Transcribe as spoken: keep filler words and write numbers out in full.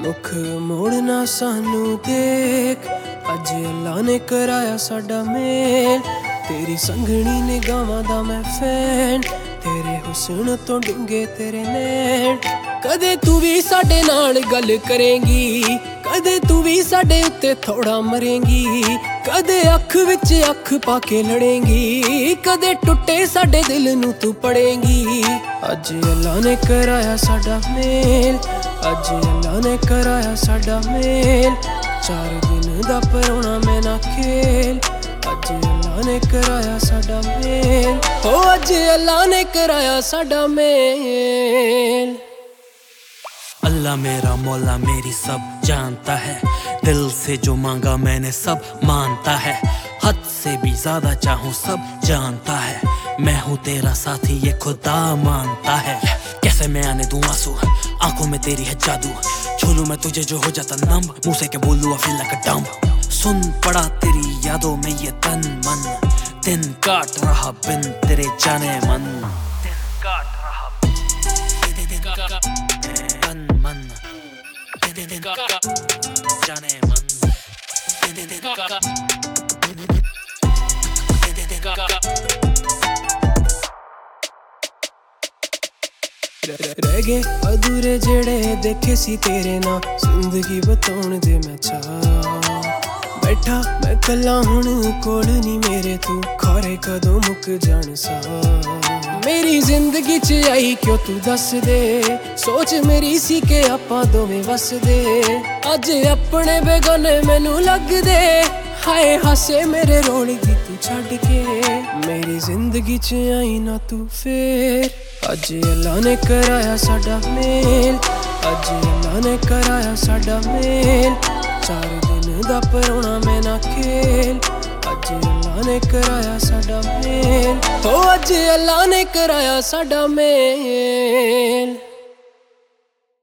मुख मोड़ना सानू देख, अज अल्लाह ने कराया साडा मेल। तेरी संघनी निगाहां दा मैं फैन, तेरे हुस्न तो डूंगे तेरे नैन। कदे तू भी साडे नाल गल करेंगी, कदे तू भी साडे उत्ते थोड़ा मरेंगी। कदे अख विच अख पाके लड़ेंगी, कदे टुटे साडे दिल नू तू पड़ेंगी। अज अल्लाह ने कराया साडा मेल, अज अल्लाह ने कराया साडा मेल। चार दिन दा परौना मैं ना खेल, अज अल्लाह ने कराया साडा मेल। ओ अज अल्लाह ने कराया साडा मेल। अल्लाह मेरा मौला मेरी सब जानता है, दिल से जो मांगा मैंने सब मानता है। हद से भी ज्यादा चाहूँ सब जानता है, मैं हूँ तेरा साथी ये खुदा मानता है। कैसे मैं आने दूँ आंसू, आंखों में तेरी है जादू। छू लूं मैं तुझे जो हो जाता नम, मुंह से क्या बोलूं I feel like a dumb। सुन पड़ा तेरी यादों में ये तन मन, दिन काट रहा बिन तेरे जाने मन। दिन काट रहा तन मन, दिन जाने मन। रह गए अधूरे जेड़े देखे सी तेरे ना, जिंदगी बताउण दे मैं चाह। बैठा मैं कला हुण कोल नी मेरे, तू खारे कदों मुक जान सा। मेरी जिंदगी च आई क्यों तू दस दे, सोच मेरी सी के आपां दोवें वस दे। अज अपने बेगाने मैनू लग दे, हाय हासे मेरे रोली दी तू छड्ड के। मेरी जिंदगी च आई ना तू फेर, अज अल्लाह ने कराया साडा मेल, अज अल्लाह ने कराया साडा मेल। चार दिन दा परौना मैं ना खेल, अज अल्लाह ने कराया साडा मेल। ओ अज अल्लाह ने कराया साडा मेल।